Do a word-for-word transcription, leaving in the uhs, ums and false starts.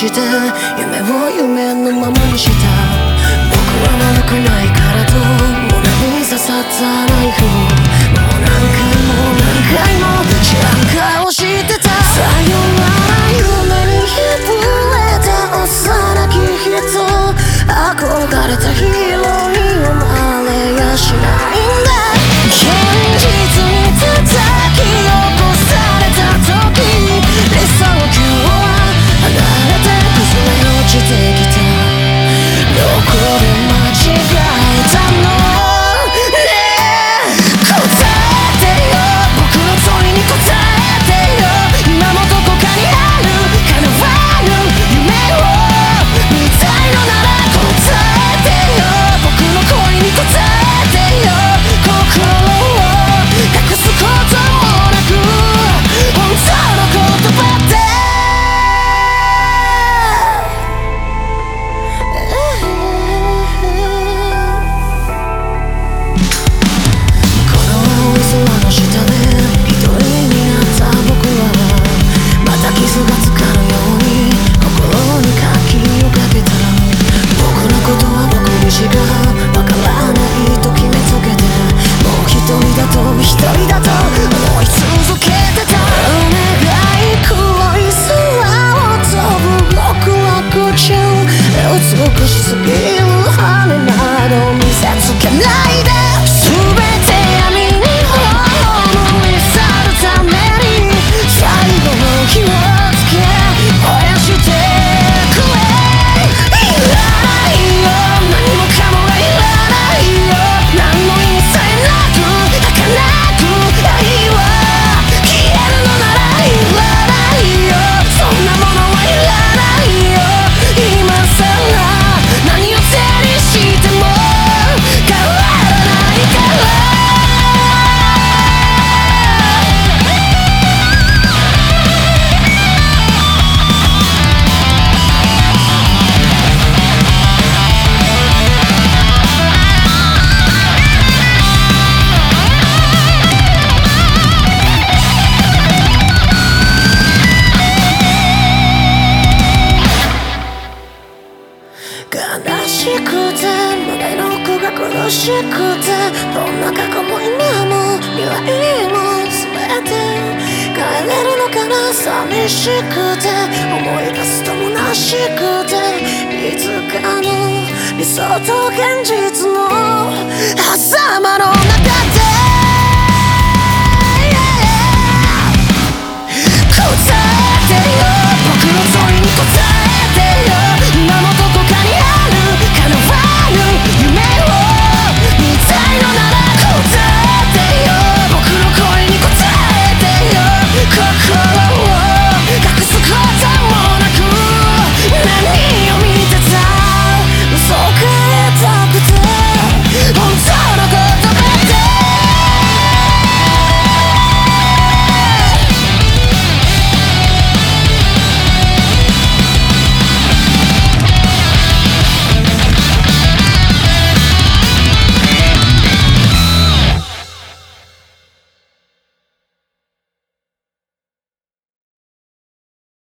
して夢を夢のままにした。僕は悪くないからと胸に刺さったナイフをもう何回も何回も知らん顔してた。さよなら夢に破れた幼き人、憧れたヒーローに生まれやしないんだ。現実に叩き起こされた時、理想郷は離れて崩れ落ちてきた。どこで間違えたの？ねえ答えてよ、僕の問いに答えてよ。今もどこかにある叶わぬ夢を見たいのなら答えてよ、僕の恋に答えてよ。心を隠すこともなく本当の言葉でこの青い空の下で一人になった僕はまた傷がつかぬように心に鍵をかけた。僕のことは僕にしかわからないと決めつけて、もう一人だと一人だと思い続けてた。お願い黒い空を飛ぶ極楽ちゃん、美しすぎる羽など見せつけないで。全て闇に葬り去るために最後の火をつけ燃やしてくれ。いらないよ、何もかもがいらないよ。何の意味さえなく儚く愛は消えるのならいらないよ。そんなものはいらないよ。今さら何を手にしても変わらないから。悲しくて胸の奥が苦しくて、どんな過去も今も未来も全て帰れるのかな。寂しくて思い出すと虚しくて、いつかの理想と現実の狭間の中で